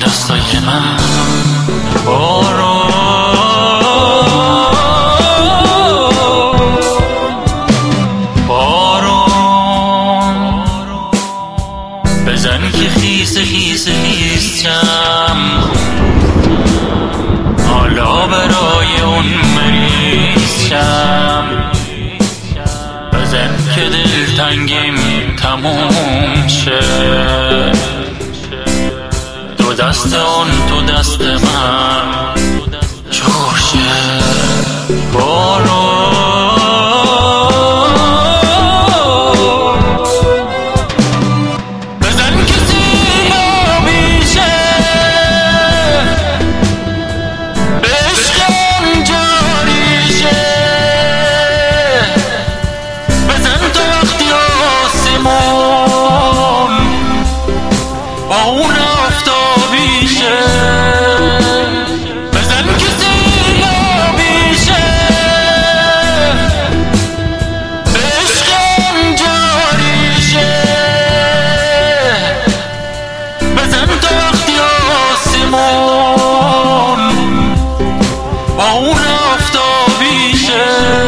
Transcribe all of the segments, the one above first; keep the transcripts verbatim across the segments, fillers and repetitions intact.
دستای من بارون بارون بزن که خیس خیس خیس شم حالا برای اون مریض شم بزن که دلتنگیم تموم شه دو دست اون تو دست من جور شه بارون بزن که سیابی شه عشقم جاری شه بزن تا وقتی آسمون با اون آفتابی شه بزن که سیابی شه عشقم جاری شه بزن تا وقتی آسمون با اون آفتابی شه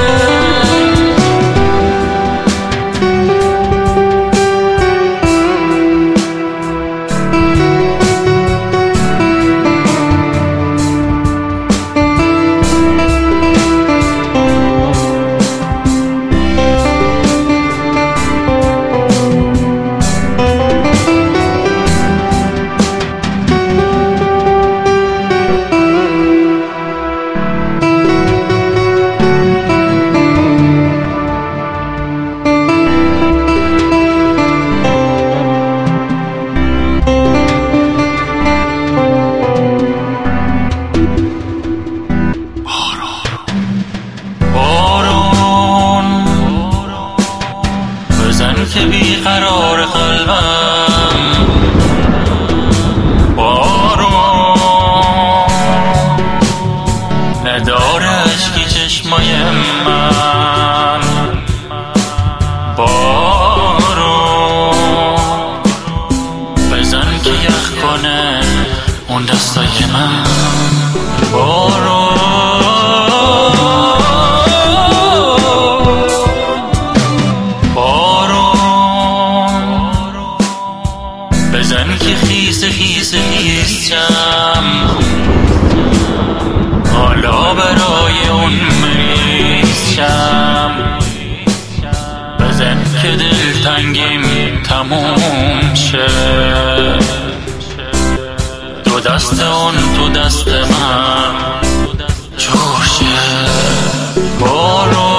که بیقرار قلبم بارون نداره اشکی چشمای من بارون بزن که یخ کنه اون دستای من بارون بزن که خیس خیس خیس شم حالا برای اون مریض شم بزن که دلتنگیم تموم شه دو دست اون تو دست من جور شه بارون